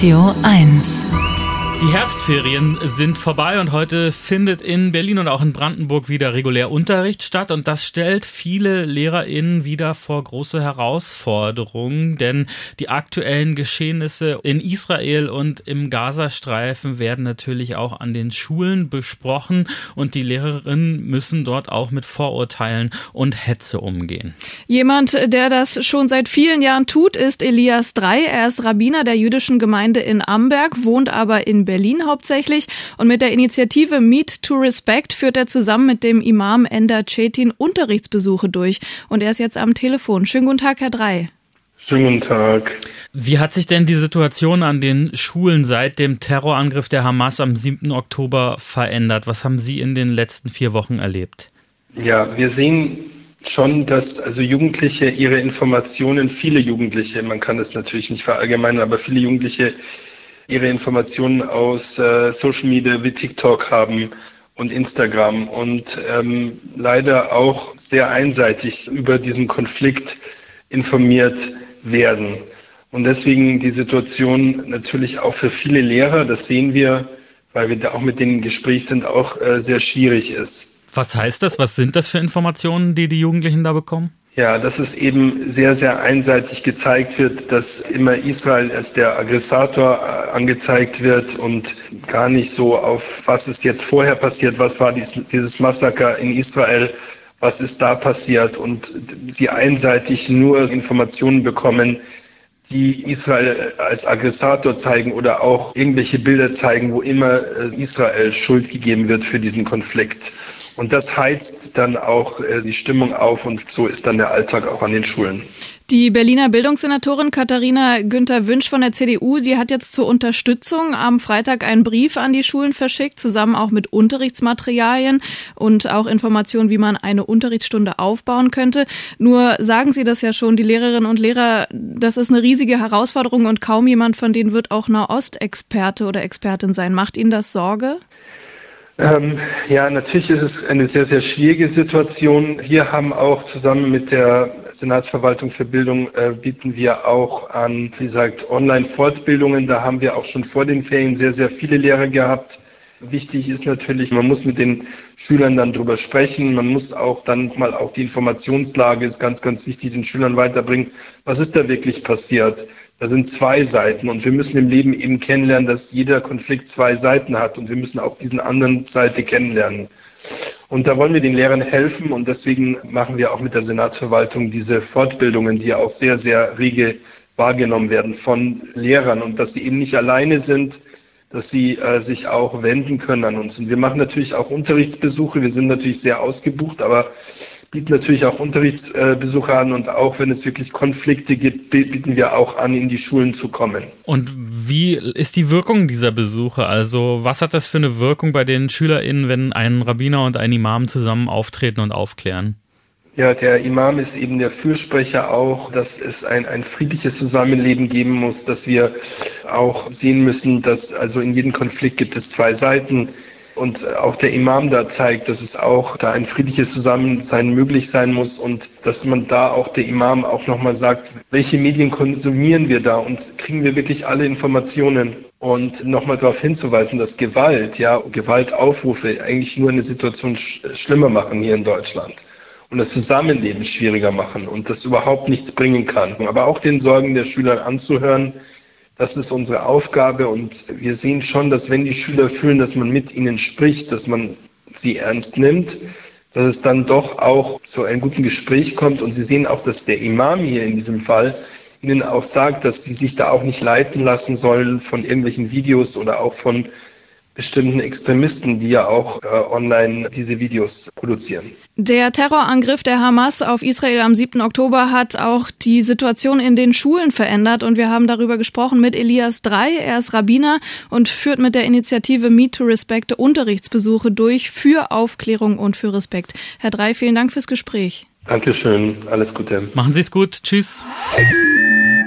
Radio 1. Die Herbstferien sind vorbei und heute findet in Berlin und auch in Brandenburg wieder regulär Unterricht statt. Und das stellt viele LehrerInnen wieder vor große Herausforderungen, denn die aktuellen Geschehnisse in Israel und im Gazastreifen werden natürlich auch an den Schulen besprochen und die Lehrerinnen müssen dort auch mit Vorurteilen und Hetze umgehen. Jemand, der das schon seit vielen Jahren tut, ist Elias Drey. Er ist Rabbiner der jüdischen Gemeinde in Amberg, wohnt aber in Berlin hauptsächlich, und mit der Initiative Meet to Respect führt er zusammen mit dem Imam Ender Cetin Unterrichtsbesuche durch. Und er ist jetzt am Telefon. Schönen guten Tag, Herr Drey. Schönen guten Tag. Wie hat sich denn die Situation an den Schulen seit dem Terrorangriff der Hamas am 7. Oktober verändert? Was haben Sie in den letzten 4 Wochen erlebt? Ja, wir sehen schon, dass also Jugendliche ihre Informationen, viele Jugendliche, man kann das natürlich nicht verallgemeinern, aber viele Jugendliche ihre Informationen aus Social Media wie TikTok haben und Instagram und leider auch sehr einseitig über diesen Konflikt informiert werden. Und deswegen die Situation natürlich auch für viele Lehrer, das sehen wir, weil wir da auch mit denen im Gespräch sind, auch sehr schwierig ist. Was heißt das? Was sind das für Informationen, die die Jugendlichen da bekommen? Ja, dass es eben sehr, sehr einseitig gezeigt wird, dass immer Israel als der Aggressator angezeigt wird und gar nicht so auf, was ist jetzt vorher passiert, was war dieses Massaker in Israel, was ist da passiert, und sie einseitig nur Informationen bekommen, die Israel als Aggressator zeigen oder auch irgendwelche Bilder zeigen, wo immer Israel Schuld gegeben wird für diesen Konflikt. Und das heizt dann auch die Stimmung auf und so ist dann der Alltag auch an den Schulen. Die Berliner Bildungssenatorin Katharina Günther-Wünsch von der CDU, die hat jetzt zur Unterstützung am Freitag einen Brief an die Schulen verschickt, zusammen auch mit Unterrichtsmaterialien und auch Informationen, wie man eine Unterrichtsstunde aufbauen könnte. Nur sagen Sie das ja schon, die Lehrerinnen und Lehrer, das ist eine riesige Herausforderung und kaum jemand von denen wird auch Nahostexperte oder Expertin sein. Macht Ihnen das Sorge? Ja, natürlich ist es eine sehr, sehr schwierige Situation. Wir haben auch zusammen mit der Senatsverwaltung für Bildung bieten wir auch an, wie gesagt, Online-Fortbildungen. Da haben wir auch schon vor den Ferien sehr, sehr viele Lehrer gehabt. Wichtig ist natürlich, man muss mit den Schülern dann drüber sprechen. Man muss auch dann mal auch die Informationslage, ist ganz, ganz wichtig, den Schülern weiterbringen. Was ist da wirklich passiert? Da sind 2 Seiten und wir müssen im Leben eben kennenlernen, dass jeder Konflikt 2 Seiten hat und wir müssen auch diesen anderen Seite kennenlernen. Und da wollen wir den Lehrern helfen und deswegen machen wir auch mit der Senatsverwaltung diese Fortbildungen, die auch sehr, sehr rege wahrgenommen werden von Lehrern und dass sie eben nicht alleine sind, dass sie sich auch wenden können an uns. Und wir machen natürlich auch Unterrichtsbesuche. Wir sind natürlich sehr ausgebucht, aber bieten natürlich auch Unterrichtsbesuche an. Und auch wenn es wirklich Konflikte gibt, bieten wir auch an, in die Schulen zu kommen. Und wie ist die Wirkung dieser Besuche? Also was hat das für eine Wirkung bei den SchülerInnen, wenn ein Rabbiner und ein Imam zusammen auftreten und aufklären? Ja, der Imam ist eben der Fürsprecher auch, dass es ein friedliches Zusammenleben geben muss, dass wir auch sehen müssen, dass also in jedem Konflikt gibt es 2 Seiten und auch der Imam da zeigt, dass es auch da ein friedliches Zusammensein möglich sein muss und dass man da auch der Imam auch nochmal sagt, welche Medien konsumieren wir da und kriegen wir wirklich alle Informationen und nochmal darauf hinzuweisen, dass Gewaltaufrufe eigentlich nur eine Situation schlimmer machen hier in Deutschland. Und das Zusammenleben schwieriger machen und das überhaupt nichts bringen kann. Aber auch den Sorgen der Schüler anzuhören, das ist unsere Aufgabe. Und wir sehen schon, dass wenn die Schüler fühlen, dass man mit ihnen spricht, dass man sie ernst nimmt, dass es dann doch auch zu einem guten Gespräch kommt. Und sie sehen auch, dass der Imam hier in diesem Fall ihnen auch sagt, dass sie sich da auch nicht leiten lassen sollen von irgendwelchen Videos oder auch von bestimmten Extremisten, die ja auch online diese Videos produzieren. Der Terrorangriff der Hamas auf Israel am 7. Oktober hat auch die Situation in den Schulen verändert und wir haben darüber gesprochen mit Elias Drey. Er ist Rabbiner und führt mit der Initiative Meet to Respect Unterrichtsbesuche durch für Aufklärung und für Respekt. Herr Drey, vielen Dank fürs Gespräch. Dankeschön, alles Gute. Machen Sie es gut, tschüss.